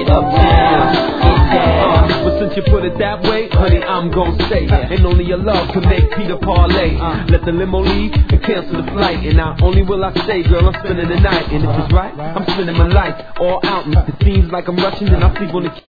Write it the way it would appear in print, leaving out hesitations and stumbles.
uptown. But since you put it that way, honey, I'm gon' stay. And only your love can make Peter parlay. Let the limo leave and cancel the flight. And not only will I stay, girl, I'm spending the night. And if it's right, I'm spending my life all out. And if it seems like I'm rushing, then I'll sleep on the